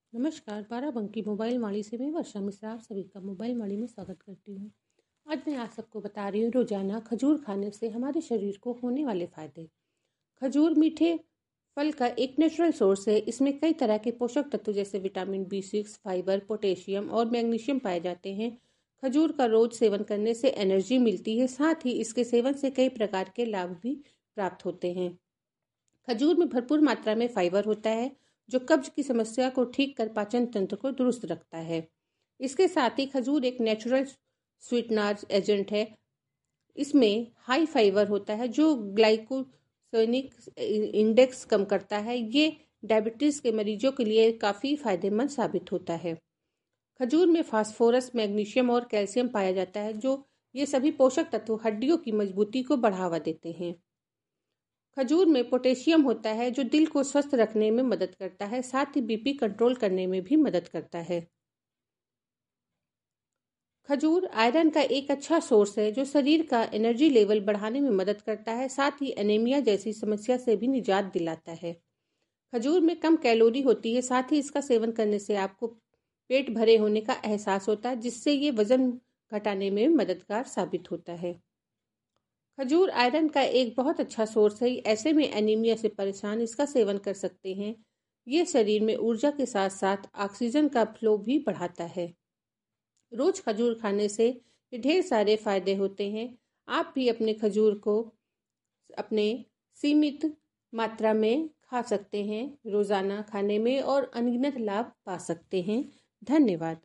नमस्कार, बाराबंकी मोबाइल वाणी से मैं वर्षा मिश्रा आप सभी का मोबाइल वाणी में स्वागत करती हूँ। आज मैं आप सबको बता रही हूँ रोजाना खजूर खाने से हमारे शरीर को होने वाले फायदे। खजूर मीठे फल का एक नेचुरल सोर्स है। इसमें कई तरह के पोषक तत्व जैसे विटामिन B6, फाइबर, पोटेशियम और मैग्नीशियम पाए जाते हैं। खजूर का रोज सेवन करने से एनर्जी मिलती है, साथ ही इसके सेवन से कई प्रकार के लाभ भी प्राप्त होते हैं। खजूर में भरपूर मात्रा में फाइबर होता है, जो कब्ज की समस्या को ठीक कर पाचन तंत्र को दुरुस्त रखता है। इसके साथ ही खजूर एक नेचुरल स्वीटनर एजेंट है। इसमें हाई फाइबर होता है, जो ग्लाइकोसेमिक इंडेक्स कम करता है। ये डायबिटीज के मरीजों के लिए काफ़ी फायदेमंद साबित होता है। खजूर में फास्फोरस, मैग्नीशियम और कैल्शियम पाया जाता है, जो ये सभी पोषक तत्व हड्डियों की मजबूती को बढ़ावा देते हैं। खजूर में पोटेशियम होता है, जो दिल को स्वस्थ रखने में मदद करता है, साथ ही बीपी कंट्रोल करने में भी मदद करता है। खजूर आयरन का एक अच्छा सोर्स है, जो शरीर का एनर्जी लेवल बढ़ाने में मदद करता है, साथ ही एनीमिया जैसी समस्या से भी निजात दिलाता है। खजूर में कम कैलोरी होती है, साथ ही इसका सेवन करने से आपको पेट भरे होने का एहसास होता है, जिससे ये वजन घटाने में मददगार साबित होता है। खजूर आयरन का एक बहुत अच्छा सोर्स है। ऐसे में एनीमिया से परेशान इसका सेवन कर सकते हैं। ये शरीर में ऊर्जा के साथ साथ ऑक्सीजन का फ्लो भी बढ़ाता है। रोज खजूर खाने से ढेर सारे फायदे होते हैं। आप भी अपने खजूर को अपने सीमित मात्रा में खा सकते हैं। रोजाना खाने में और अनगिनत लाभ पा सकते हैं। धन्यवाद।